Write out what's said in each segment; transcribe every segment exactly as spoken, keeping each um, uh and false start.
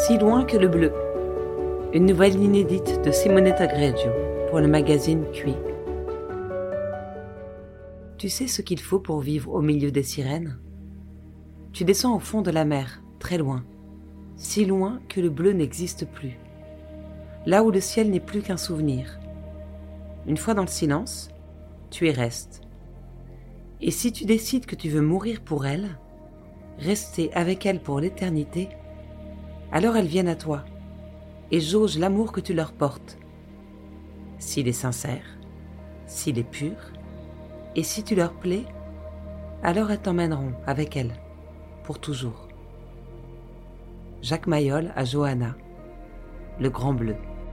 Si loin que le bleu. Une nouvelle inédite de Simonetta Greggio pour le magazine Cui. Tu sais ce qu'il faut pour vivre au milieu des sirènes ? Tu descends au fond de la mer, très loin, si loin que le bleu n'existe plus. Là où le ciel n'est plus qu'un souvenir. Une fois dans le silence, tu y restes. Et si tu décides que tu veux mourir pour elle, rester avec elle pour l'éternité, alors elles viennent à toi et jaugent l'amour que tu leur portes. S'il est sincère, s'il est pur, et si tu leur plais, alors elles t'emmèneront avec elles, pour toujours. Jacques Mayol à Johanna, le Grand Bleu.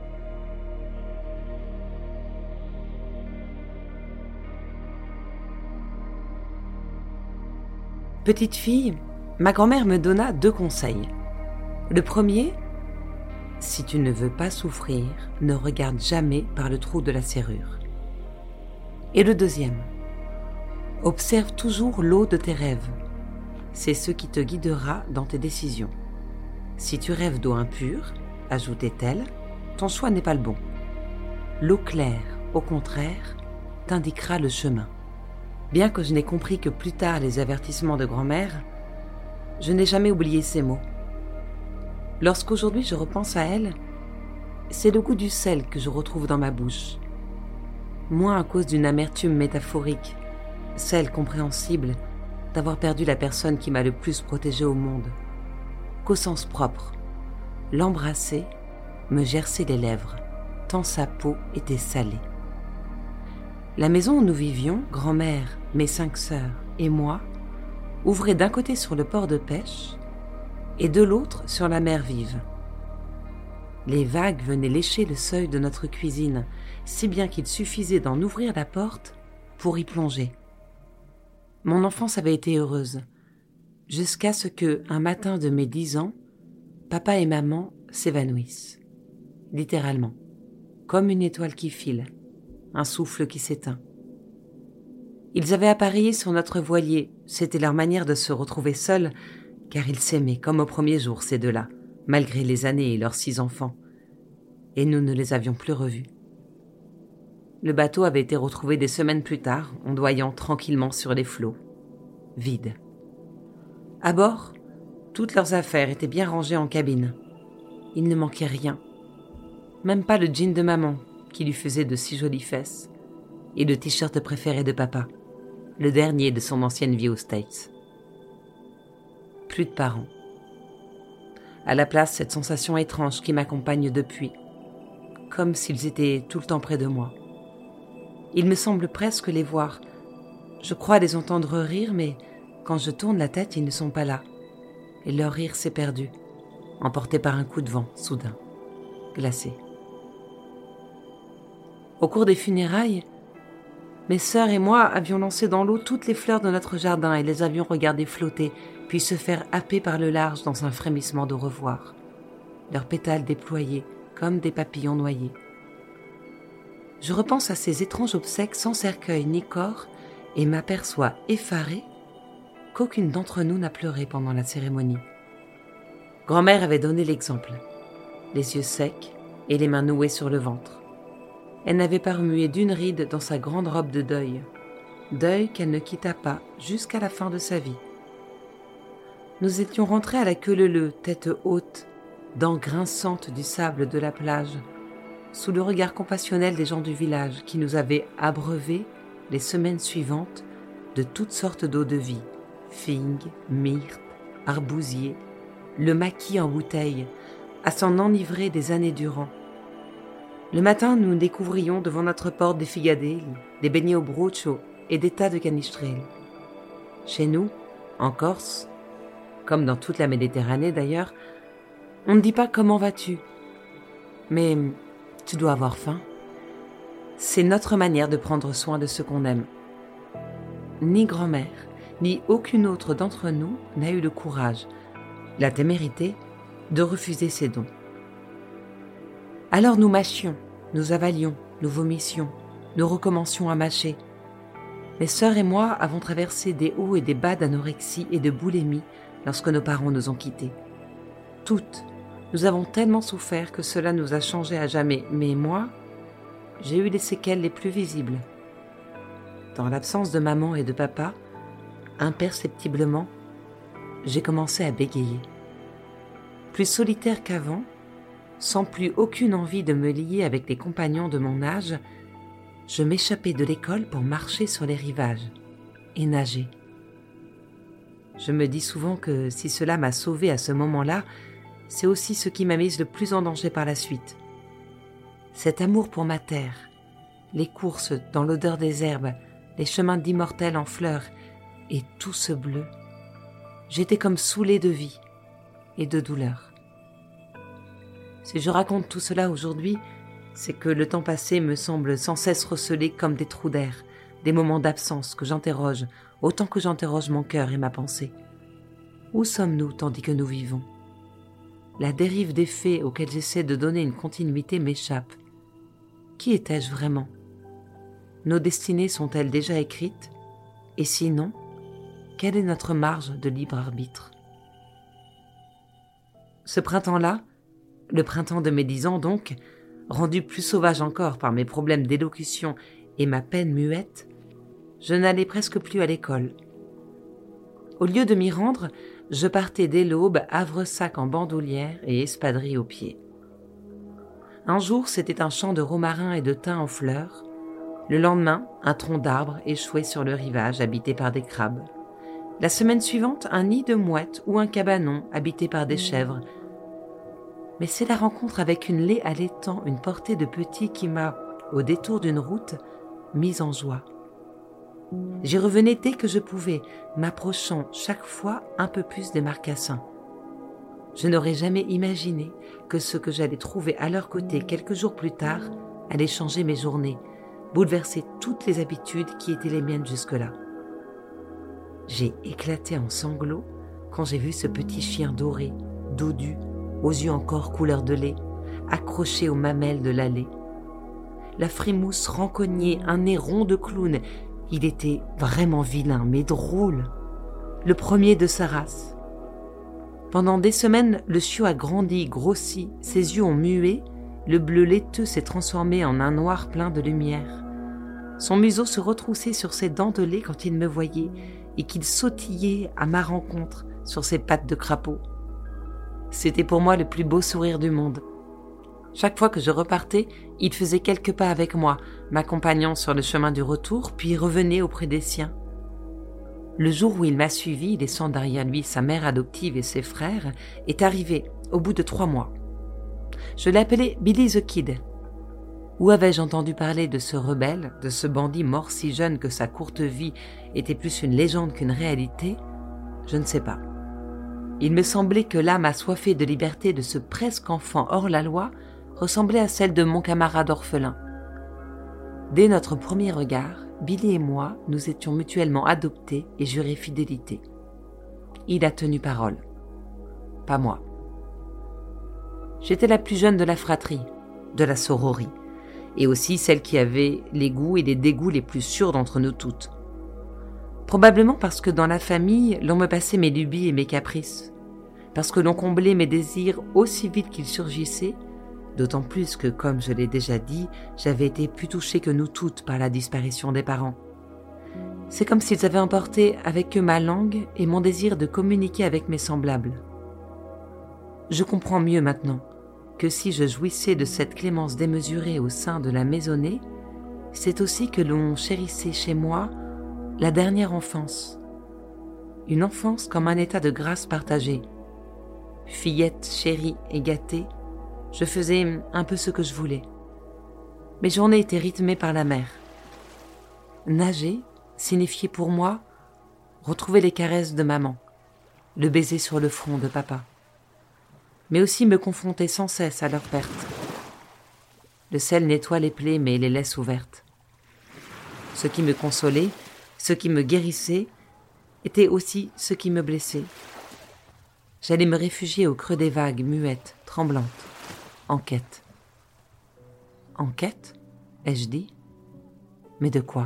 Petite fille, ma grand-mère me donna deux conseils. Le premier, si tu ne veux pas souffrir, ne regarde jamais par le trou de la serrure. Et le deuxième, observe toujours l'eau de tes rêves. C'est ce qui te guidera dans tes décisions. Si tu rêves d'eau impure, ajoutait-elle, ton choix n'est pas le bon. L'eau claire, au contraire, t'indiquera le chemin. Bien que je n'ai compris que plus tard les avertissements de grand-mère, je n'ai jamais oublié ces mots. Lorsqu'aujourd'hui je repense à elle, c'est le goût du sel que je retrouve dans ma bouche. Moins à cause d'une amertume métaphorique, celle compréhensible d'avoir perdu la personne qui m'a le plus protégée au monde, qu'au sens propre, l'embrasser me gerçait les lèvres, tant sa peau était salée. La maison où nous vivions, grand-mère, mes cinq sœurs et moi, ouvrait d'un côté sur le port de pêche et de l'autre sur la mer vive. Les vagues venaient lécher le seuil de notre cuisine, si bien qu'il suffisait d'en ouvrir la porte pour y plonger. Mon enfance avait été heureuse, jusqu'à ce que, un matin de mes dix ans, papa et maman s'évanouissent, littéralement, comme une étoile qui file, un souffle qui s'éteint. Ils avaient appareillé sur notre voilier, c'était leur manière de se retrouver seuls, car ils s'aimaient comme au premier jour, ces deux-là, malgré les années et leurs six enfants, et nous ne les avions plus revus. Le bateau avait été retrouvé des semaines plus tard, ondoyant tranquillement sur les flots, vide. À bord, toutes leurs affaires étaient bien rangées en cabine. Il ne manquait rien, même pas le jean de maman, qui lui faisait de si jolies fesses, et le t-shirt préféré de papa, le dernier de son ancienne vie aux States. Plus de parents. À la place, cette sensation étrange qui m'accompagne depuis, comme s'ils étaient tout le temps près de moi. Il me semble presque les voir. Je crois les entendre rire, mais quand je tourne la tête, ils ne sont pas là. Et leur rire s'est perdu, emporté par un coup de vent soudain, glacé. Au cours des funérailles, mes sœurs et moi avions lancé dans l'eau toutes les fleurs de notre jardin et les avions regardées flotter, puis se faire happer par le large dans un frémissement d'au revoir, leurs pétales déployés comme des papillons noyés. Je repense à ces étranges obsèques sans cercueil ni corps et m'aperçois effarée qu'aucune d'entre nous n'a pleuré pendant la cérémonie. Grand-mère avait donné l'exemple, les yeux secs et les mains nouées sur le ventre. Elle n'avait pas remué d'une ride dans sa grande robe de deuil, deuil qu'elle ne quitta pas jusqu'à la fin de sa vie. Nous étions rentrés à la queue leu-leu, tête haute, dents grinçantes du sable de la plage, sous le regard compassionnel des gens du village qui nous avaient abreuvés les semaines suivantes de toutes sortes d'eau de vie, figues, myrtes, arbousiers, le maquis en bouteille, à s'en enivrer des années durant. Le matin, nous découvrions devant notre porte des figadelles, des beignets au brucio et des tas de canistrelles. Chez nous, en Corse, comme dans toute la Méditerranée d'ailleurs, on ne dit pas « comment vas-tu ?» mais « tu dois avoir faim ». C'est notre manière de prendre soin de ce qu'on aime. Ni grand-mère, ni aucune autre d'entre nous n'a eu le courage, la témérité, de refuser ces dons. Alors nous mâchions, nous avalions, nous vomissions, nous recommencions à mâcher. Mes sœurs et moi avons traversé des hauts et des bas d'anorexie et de boulimie lorsque nos parents nous ont quittés. Toutes, Nous avons tellement souffert que cela nous a changés à jamais, mais moi, j'ai eu les séquelles les plus visibles. Dans l'absence de maman et de papa, imperceptiblement, j'ai commencé à bégayer. Plus solitaire qu'avant, sans plus aucune envie de me lier avec les compagnons de mon âge, je m'échappais de l'école pour marcher sur les rivages et nager. Je me dis souvent que si cela m'a sauvée à ce moment-là, c'est aussi ce qui m'a mise le plus en danger par la suite. Cet amour pour ma terre, les courses dans l'odeur des herbes, les chemins d'immortels en fleurs et tout ce bleu. J'étais comme saoulée de vie et de douleur. Si je raconte tout cela aujourd'hui, c'est que le temps passé me semble sans cesse receler comme des trous d'air, des moments d'absence que j'interroge, autant que j'interroge mon cœur et ma pensée. Où sommes-nous tandis que nous vivons ? La dérive des faits auxquels j'essaie de donner une continuité m'échappe. Qui étais-je vraiment ? Nos destinées sont-elles déjà écrites ? Et sinon, quelle est notre marge de libre arbitre ? Ce printemps-là, le printemps de mes dix ans donc, rendu plus sauvage encore par mes problèmes d'élocution et ma peine muette, je n'allais presque plus à l'école. Au lieu de m'y rendre, je partais dès l'aube, havresac en bandoulière et espadrille aux pieds. Un jour, c'était un champ de romarin et de thym en fleurs. Le lendemain, un tronc d'arbre échoué sur le rivage habité par des crabes. La semaine suivante, un nid de mouettes ou un cabanon habité par des chèvres. Mais c'est la rencontre avec une laie allaitant une portée de petits qui m'a, au détour d'une route, mise en joie. J'y revenais dès que je pouvais, m'approchant chaque fois un peu plus des marcassins. Je n'aurais jamais imaginé que ce que j'allais trouver à leur côté quelques jours plus tard allait changer mes journées, bouleverser toutes les habitudes qui étaient les miennes jusque-là. J'ai éclaté en sanglots quand j'ai vu ce petit chien doré, dodu, aux yeux encore couleur de lait, accroché aux mamelles de l'allée. La frimousse rencognée, un nez rond de clown. Il était vraiment vilain, mais drôle. Le premier de sa race. Pendant des semaines, le chiot a grandi, grossi, ses yeux ont mué, le bleu laiteux s'est transformé en un noir plein de lumière. Son museau se retroussait sur ses dents de lait quand il me voyait et qu'il sautillait à ma rencontre sur ses pattes de crapaud. C'était pour moi le plus beau sourire du monde. Chaque fois que je repartais, il faisait quelques pas avec moi, m'accompagnant sur le chemin du retour, puis revenait auprès des siens. Le jour où il m'a suivi, laissant derrière lui sa mère adoptive et ses frères, est arrivé au bout de trois mois. Je l'appelais Billy the Kid. Où avais-je entendu parler de ce rebelle, de ce bandit mort si jeune que sa courte vie était plus une légende qu'une réalité ? Je ne sais pas. Il me semblait que l'âme assoiffée de liberté de ce presque enfant hors la loi ressemblait à celle de mon camarade orphelin. Dès notre premier regard, Billy et moi nous étions mutuellement adoptés et jurés fidélité. Il a tenu parole. Pas moi. J'étais la plus jeune de la fratrie, de la sororie, et aussi celle qui avait les goûts et les dégoûts les plus sûrs d'entre nous toutes. Probablement parce que dans la famille, l'on me passait mes lubies et mes caprices, parce que l'on comblait mes désirs aussi vite qu'ils surgissaient, d'autant plus que, comme je l'ai déjà dit, j'avais été plus touchée que nous toutes par la disparition des parents. C'est comme s'ils avaient emporté avec eux ma langue et mon désir de communiquer avec mes semblables. Je comprends mieux maintenant que si je jouissais de cette clémence démesurée au sein de la maisonnée, c'est aussi que l'on chérissait chez moi la dernière enfance. Une enfance comme un état de grâce partagée. Fillette chérie et gâtée, je faisais un peu ce que je voulais. Mes journées étaient rythmées par la mer. Nager signifiait pour moi retrouver les caresses de maman, le baiser sur le front de papa, mais aussi me confronter sans cesse à leur perte. Le sel nettoie les plaies mais les laisse ouvertes. Ce qui me consolait, ce qui me guérissait, était aussi ce qui me blessait. J'allais me réfugier au creux des vagues, muette, tremblante, en quête. En quête, ai-je dit ? Mais de quoi ?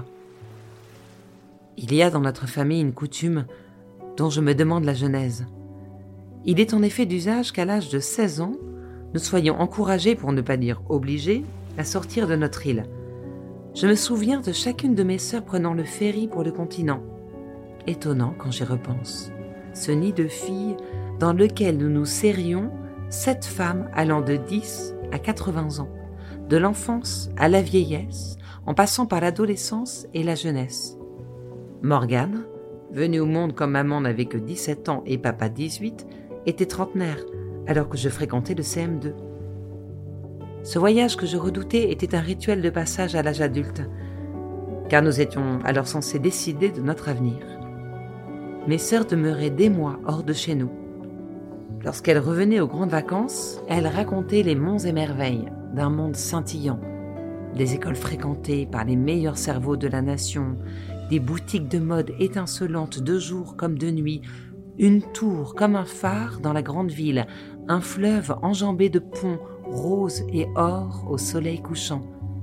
Il y a dans notre famille une coutume dont je me demande la genèse. Il est en effet d'usage qu'à l'âge de seize ans, nous soyons encouragés, pour ne pas dire obligés, à sortir de notre île. Je me souviens de chacune de mes sœurs prenant le ferry pour le continent. Étonnant quand j'y repense. Ce nid de filles dans lequel nous nous serrions, sept femmes allant de dix à quatre-vingts ans, de l'enfance à la vieillesse, en passant par l'adolescence et la jeunesse. Morgane, venue au monde quand maman n'avait que dix-sept ans et papa dix-huit, était trentenaire, alors que je fréquentais le C M deux. Ce voyage que je redoutais était un rituel de passage à l'âge adulte, car nous étions alors censés décider de notre avenir. Mes sœurs demeuraient des mois hors de chez nous. Lorsqu'elles revenaient aux grandes vacances, elles racontaient les monts et merveilles d'un monde scintillant, des écoles fréquentées par les meilleurs cerveaux de la nation, des boutiques de mode étincelantes de jour comme de nuit, une tour comme un phare dans la grande ville, un fleuve enjambé de ponts roses et or au soleil couchant.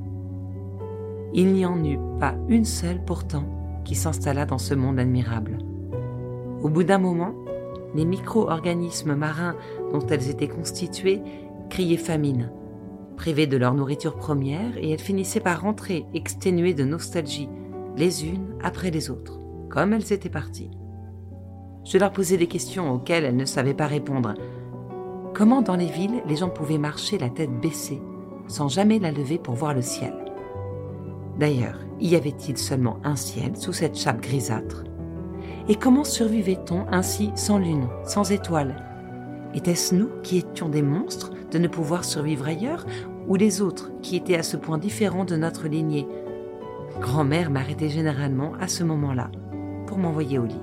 Il n'y en eut pas une seule pourtant qui s'installa dans ce monde admirable. Au bout d'un moment, les micro-organismes marins dont elles étaient constituées criaient famine, privées de leur nourriture première, et elles finissaient par rentrer exténuées de nostalgie, les unes après les autres, comme elles étaient parties. Je leur posais des questions auxquelles elles ne savaient pas répondre. Comment dans les villes les gens pouvaient marcher la tête baissée, sans jamais la lever pour voir le ciel? D'ailleurs, y avait-il seulement un ciel sous cette chape grisâtre? Et comment survivait-on ainsi sans lune, sans étoiles? Était-ce nous qui étions des monstres de ne pouvoir survivre ailleurs, ou les autres qui étaient à ce point différents de notre lignée? Grand-mère m'arrêtait généralement à ce moment-là pour m'envoyer au lit.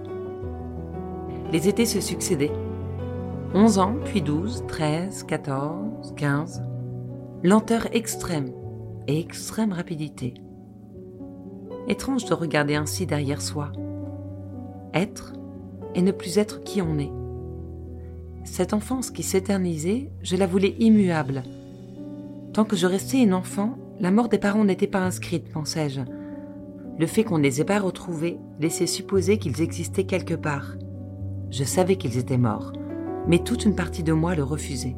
Les étés se succédaient. Onze ans, puis douze, treize, quatorze, quinze. Lenteur extrême et extrême rapidité. Étrange de regarder ainsi derrière soi. Être et ne plus être qui on est. Cette enfance qui s'éternisait, je la voulais immuable. Tant que je restais une enfant, la mort des parents n'était pas inscrite, pensais-je. Le fait qu'on ne les ait pas retrouvés laissait supposer qu'ils existaient quelque part. Je savais qu'ils étaient morts, mais toute une partie de moi le refusait.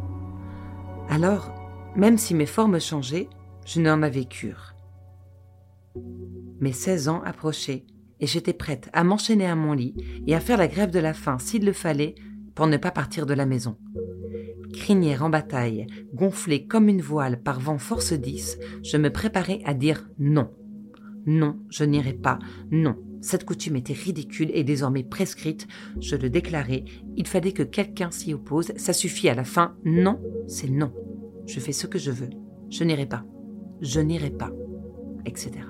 Alors, même si mes formes changeaient, je n'en avais cure. Mes seize ans approchaient, et j'étais prête à m'enchaîner à mon lit et à faire la grève de la faim s'il le fallait pour ne pas partir de la maison. Crinière en bataille, gonflée comme une voile par vent force dix, je me préparais à dire non. Non, je n'irai pas, non. Cette coutume était ridicule et désormais prescrite, je le déclarais, il fallait que quelqu'un s'y oppose, ça suffit à la fin, non, c'est non. Je fais ce que je veux, je n'irai pas, je n'irai pas, et cetera.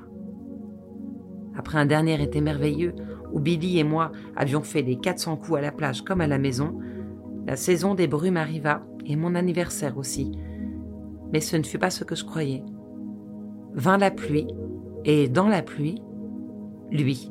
Après un dernier été merveilleux, où Billy et moi avions fait les quatre cents coups à la plage comme à la maison, la saison des brumes arriva, et mon anniversaire aussi. Mais ce ne fut pas ce que je croyais. Vint la pluie, et dans la pluie, lui.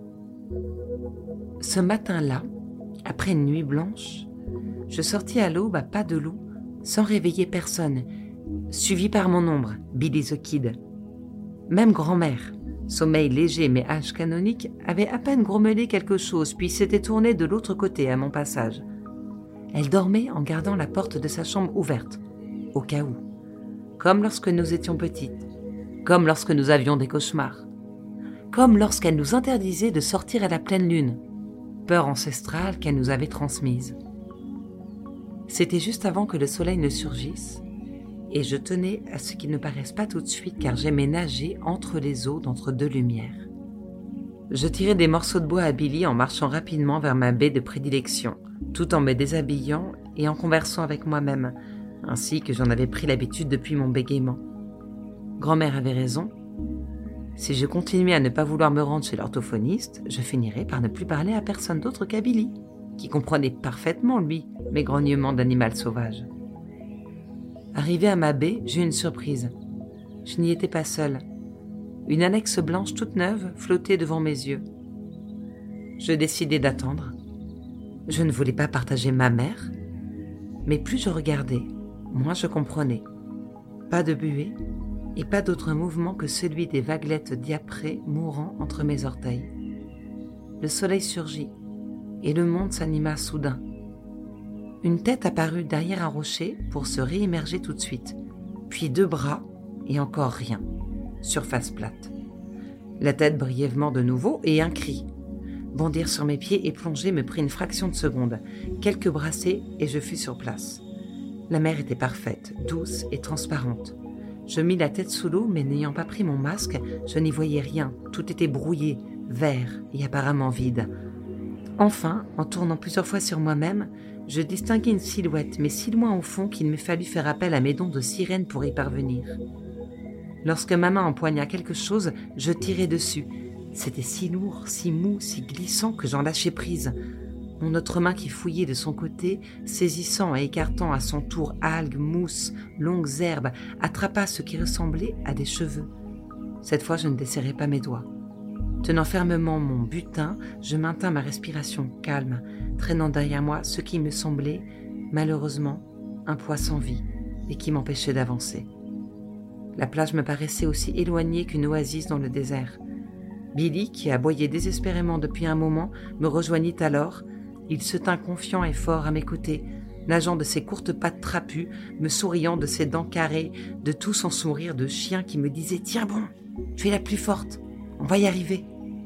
Ce matin-là, après une nuit blanche, je sortis à l'aube à pas de loup, sans réveiller personne, suivi par mon ombre, Billy the Kid. Même grand-mère, sommeil léger mais âge canonique, avait à peine grommelé quelque chose, puis s'était tournée de l'autre côté à mon passage. Elle dormait en gardant la porte de sa chambre ouverte, au cas où, comme lorsque nous étions petites, comme lorsque nous avions des cauchemars, comme lorsqu'elle nous interdisait de sortir à la pleine lune, peur ancestrale qu'elle nous avait transmise. C'était juste avant que le soleil ne surgisse, et je tenais à ce qu'il ne paraisse pas tout de suite car j'aimais nager entre les eaux d'entre deux lumières. Je tirais des morceaux de bois à Billy en marchant rapidement vers ma baie de prédilection, tout en me déshabillant et en conversant avec moi-même, ainsi que j'en avais pris l'habitude depuis mon bégaiement. Grand-mère avait raison. Si je continuais à ne pas vouloir me rendre chez l'orthophoniste, je finirais par ne plus parler à personne d'autre qu'à Billy, qui comprenait parfaitement, lui, mes grognements d'animal sauvage. Arrivé à ma baie, j'eus une surprise. Je n'y étais pas seule. Une annexe blanche toute neuve flottait devant mes yeux. Je décidai d'attendre. Je ne voulais pas partager ma mère, mais plus je regardais, moins je comprenais. Pas de buée, et pas d'autre mouvement que celui des vaguelettes diaprées mourant entre mes orteils. Le soleil surgit, et le monde s'anima soudain. Une tête apparut derrière un rocher pour se réémerger tout de suite, puis deux bras et encore rien, surface plate. La tête brièvement de nouveau et un cri. Bondir sur mes pieds et plonger me prit une fraction de seconde, quelques brassées et je fus sur place. La mer était parfaite, douce et transparente. Je mis la tête sous l'eau, mais n'ayant pas pris mon masque, je n'y voyais rien. Tout était brouillé, vert et apparemment vide. Enfin, en tournant plusieurs fois sur moi-même, je distinguai une silhouette, mais si loin au fond qu'il me fallut faire appel à mes dons de sirène pour y parvenir. Lorsque ma main empoigna quelque chose, je tirai dessus. C'était si lourd, si mou, si glissant que j'en lâchai prise. Mon autre main qui fouillait de son côté, saisissant et écartant à son tour algues, mousses, longues herbes, attrapa ce qui ressemblait à des cheveux. Cette fois, je ne desserrai pas mes doigts. Tenant fermement mon butin, je maintins ma respiration calme, traînant derrière moi ce qui me semblait, malheureusement, un poids sans vie et qui m'empêchait d'avancer. La plage me paraissait aussi éloignée qu'une oasis dans le désert. Billy, qui aboyait désespérément depuis un moment, me rejoignit alors. Il se tint confiant et fort à mes côtés, nageant de ses courtes pattes trapues, me souriant de ses dents carrées, de tout son sourire de chien qui me disait « Tiens bon, tu es la plus forte, on va y arriver !»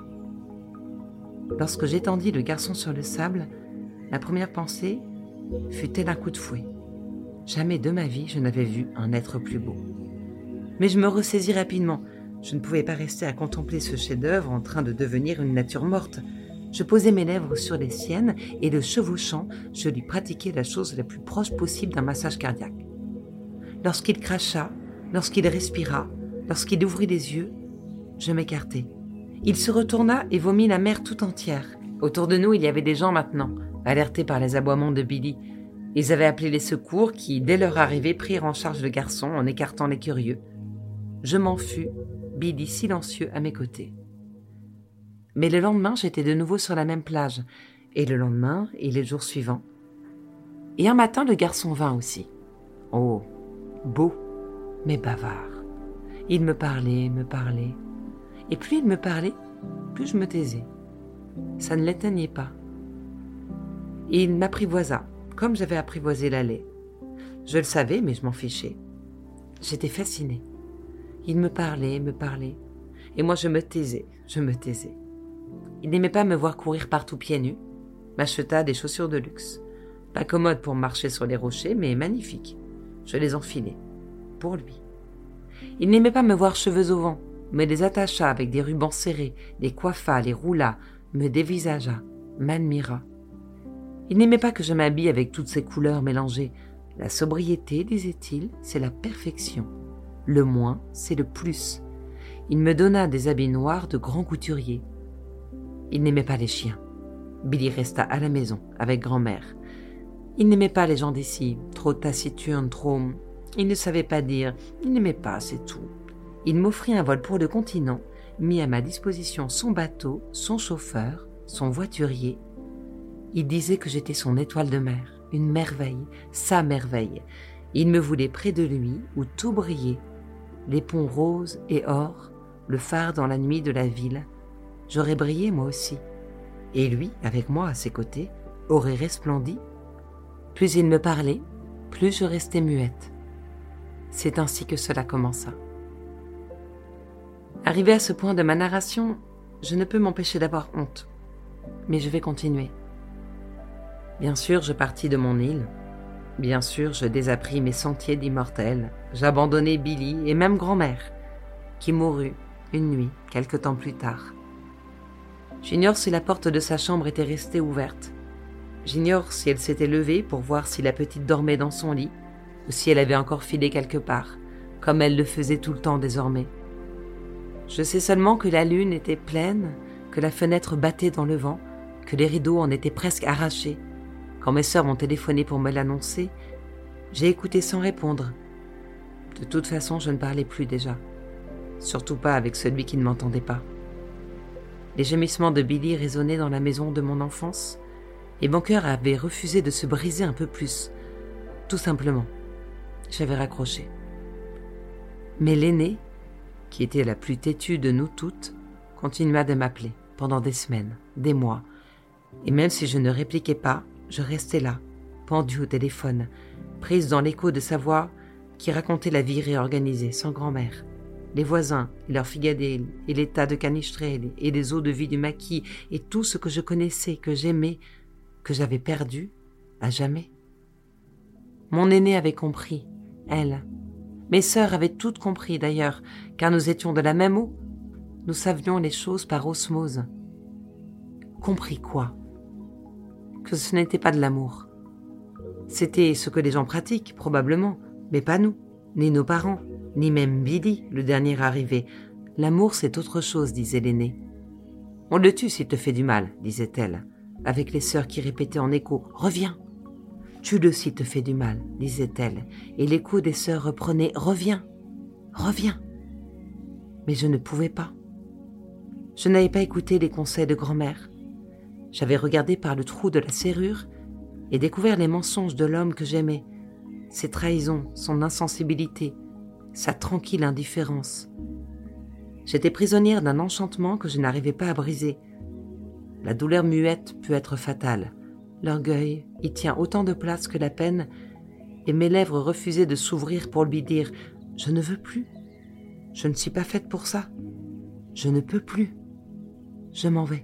Lorsque j'étendis le garçon sur le sable, ma première pensée fut tel un coup de fouet. Jamais de ma vie je n'avais vu un être plus beau. Mais je me ressaisis rapidement. Je ne pouvais pas rester à contempler ce chef-d'œuvre en train de devenir une nature morte. Je posai mes lèvres sur les siennes et le chevauchant, je lui pratiquai la chose la plus proche possible d'un massage cardiaque. Lorsqu'il cracha, lorsqu'il respira, lorsqu'il ouvrit les yeux, je m'écartai. Il se retourna et vomit la mer tout entière. Autour de nous, il y avait des gens maintenant, alertés par les aboiements de Billy. Ils avaient appelé les secours qui, dès leur arrivée, prirent en charge le garçon en écartant les curieux. Je m'en fus, Billy silencieux à mes côtés. Mais le lendemain, j'étais de nouveau sur la même plage, et le lendemain, et les jours suivants. Et un matin, le garçon vint aussi. Oh, beau, mais bavard. Il me parlait, me parlait. Et plus il me parlait, plus je me taisais. Ça ne l'éteignait pas. Et il m'apprivoisa, comme j'avais apprivoisé la laie. Je le savais, mais je m'en fichais. J'étais fascinée. Il me parlait, me parlait. Et moi, je me taisais, je me taisais. Il n'aimait pas me voir courir partout pieds nus. M'acheta des chaussures de luxe. Pas commodes pour marcher sur les rochers, mais magnifiques. Je les enfilai. Pour lui. Il n'aimait pas me voir cheveux au vent, me les attacha avec des rubans serrés, les coiffa, les roula, me dévisagea, m'admira. Il n'aimait pas que je m'habille avec toutes ces couleurs mélangées. La sobriété, disait-il, c'est la perfection. Le moins, c'est le plus. Il me donna des habits noirs de grand couturier. Il n'aimait pas les chiens. Billy resta à la maison, avec grand-mère. Il n'aimait pas les gens d'ici, trop taciturnes, trop... Il ne savait pas dire, il n'aimait pas, c'est tout. Il m'offrit un vol pour le continent, mit à ma disposition son bateau, son chauffeur, son voiturier. Il disait que j'étais son étoile de mer, une merveille, sa merveille. Il me voulait près de lui, où tout brillait. Les ponts roses et or, le phare dans la nuit de la ville. J'aurais brillé moi aussi. Et lui, avec moi à ses côtés, aurait resplendi. Plus il me parlait, plus je restais muette. C'est ainsi que cela commença. Arrivé à ce point de ma narration, je ne peux m'empêcher d'avoir honte. Mais je vais continuer. Bien sûr, je partis de mon île. Bien sûr, je désappris mes sentiers d'immortels. J'abandonnai Billy et même grand-mère, qui mourut une nuit, quelque temps plus tard. J'ignore si la porte de sa chambre était restée ouverte. J'ignore si elle s'était levée pour voir si la petite dormait dans son lit, ou si elle avait encore filé quelque part, comme elle le faisait tout le temps désormais. Je sais seulement que la lune était pleine, que la fenêtre battait dans le vent, que les rideaux en étaient presque arrachés. Quand mes sœurs m'ont téléphoné pour me l'annoncer, j'ai écouté sans répondre. De toute façon, je ne parlais plus déjà. Surtout pas avec celui qui ne m'entendait pas. Les gémissements de Billy résonnaient dans la maison de mon enfance, et mon cœur avait refusé de se briser un peu plus. Tout simplement. J'avais raccroché. Mais l'aînée, qui était la plus têtue de nous toutes, continua de m'appeler pendant des semaines, des mois, et même si je ne répliquais pas, je restais là, pendue au téléphone, prise dans l'écho de sa voix qui racontait la vie réorganisée, sans grand-mère. Les voisins, et leurs figadelles, et les tas de canistrelles, et les eaux de vie du maquis, et tout ce que je connaissais, que j'aimais, que j'avais perdu, à jamais. Mon aînée avait compris, elle. Mes sœurs avaient toutes compris d'ailleurs, car nous étions de la même eau. Nous savions les choses par osmose. Compris quoi? Que ce n'était pas de l'amour. C'était ce que les gens pratiquent, probablement, mais pas nous, ni nos parents, ni même Billy, le dernier arrivé. L'amour, c'est autre chose, disait l'aînée. On le tue s'il te fait du mal, disait-elle, avec les sœurs qui répétaient en écho « Reviens !» Tue-le s'il te fait du mal, disait-elle, et l'écho des sœurs reprenait « Reviens, reviens !» Mais je ne pouvais pas. Je n'avais pas écouté les conseils de grand-mère. J'avais regardé par le trou de la serrure et découvert les mensonges de l'homme que j'aimais, ses trahisons, son insensibilité, sa tranquille indifférence. J'étais prisonnière d'un enchantement que je n'arrivais pas à briser. La douleur muette peut être fatale. L'orgueil y tient autant de place que la peine, et mes lèvres refusaient de s'ouvrir pour lui dire « Je ne veux plus. Je ne suis pas faite pour ça. Je ne peux plus. Je m'en vais. »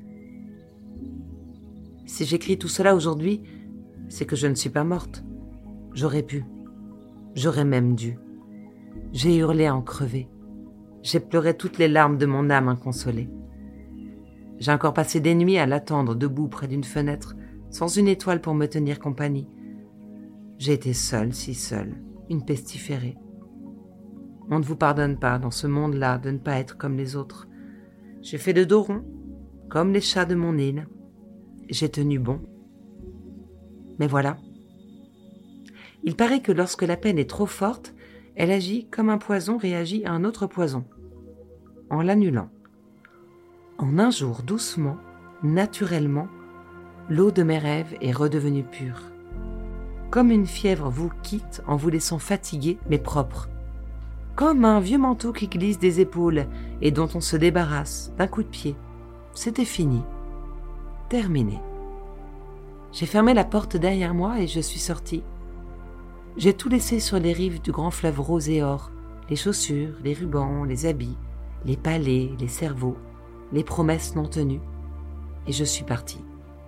Si j'écris tout cela aujourd'hui, c'est que je ne suis pas morte. J'aurais pu. J'aurais même dû. J'ai hurlé à en crever. J'ai pleuré toutes les larmes de mon âme inconsolée. J'ai encore passé des nuits à l'attendre debout près d'une fenêtre, sans une étoile pour me tenir compagnie. J'ai été seule, si seule, une pestiférée. On ne vous pardonne pas dans ce monde-là de ne pas être comme les autres. J'ai fait de dos rond, comme les chats de mon île. J'ai tenu bon. Mais voilà. Il paraît que lorsque la peine est trop forte, elle agit comme un poison réagit à un autre poison, en l'annulant. En un jour, doucement, naturellement, l'eau de mes rêves est redevenue pure. Comme une fièvre vous quitte en vous laissant fatigué mais propre. Comme un vieux manteau qui glisse des épaules et dont on se débarrasse d'un coup de pied. C'était fini. Terminé. J'ai fermé la porte derrière moi et je suis sortie. J'ai tout laissé sur les rives du grand fleuve rose et or, les chaussures, les rubans, les habits, les palais, les cerveaux, les promesses non tenues, et je suis partie.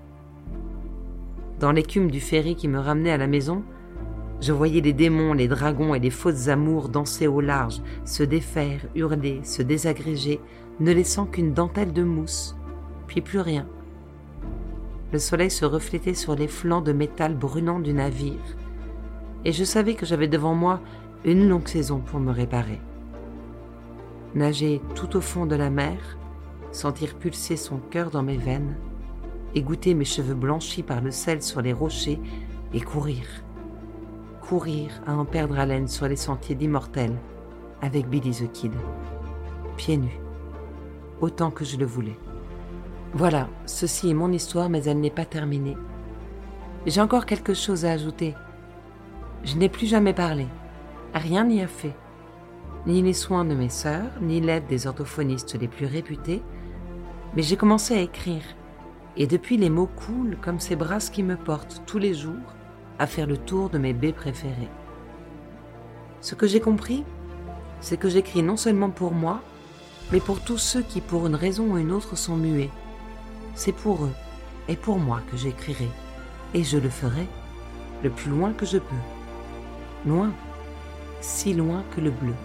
Dans l'écume du ferry qui me ramenait à la maison, je voyais les démons, les dragons et les fausses amours danser au large, se défaire, hurler, se désagréger, ne laissant qu'une dentelle de mousse, puis plus rien. Le soleil se reflétait sur les flancs de métal brûlant du navire, et je savais que j'avais devant moi une longue saison pour me réparer. Nager tout au fond de la mer, sentir pulser son cœur dans mes veines, et goûter mes cheveux blanchis par le sel sur les rochers, et courir. Courir à en perdre haleine sur les sentiers d'immortels, avec Billy the Kid, pieds nus, autant que je le voulais. Voilà, ceci est mon histoire, mais elle n'est pas terminée. J'ai encore quelque chose à ajouter. Je n'ai plus jamais parlé. Rien n'y a fait. Ni les soins de mes sœurs, ni l'aide des orthophonistes les plus réputés. Mais j'ai commencé à écrire. Et depuis, les mots coulent comme ces brasses qui me portent tous les jours à faire le tour de mes baies préférées. Ce que j'ai compris, c'est que j'écris non seulement pour moi, mais pour tous ceux qui, pour une raison ou une autre, sont muets. C'est pour eux et pour moi que j'écrirai. Et je le ferai le plus loin que je peux. Loin, si loin que le bleu.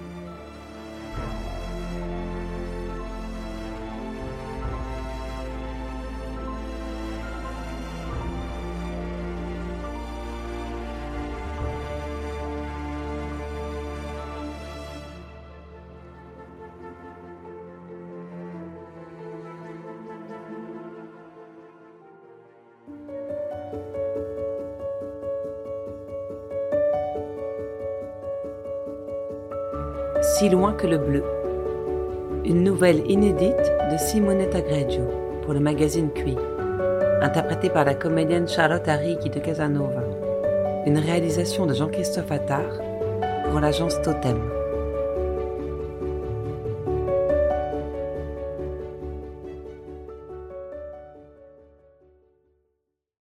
Si loin que le bleu. Une nouvelle inédite de Simonetta Greggio pour le magazine Qui, interprétée par la comédienne Charlotte Arrighi de Casanova. Une réalisation de Jean-Christophe Attard pour l'agence Totem.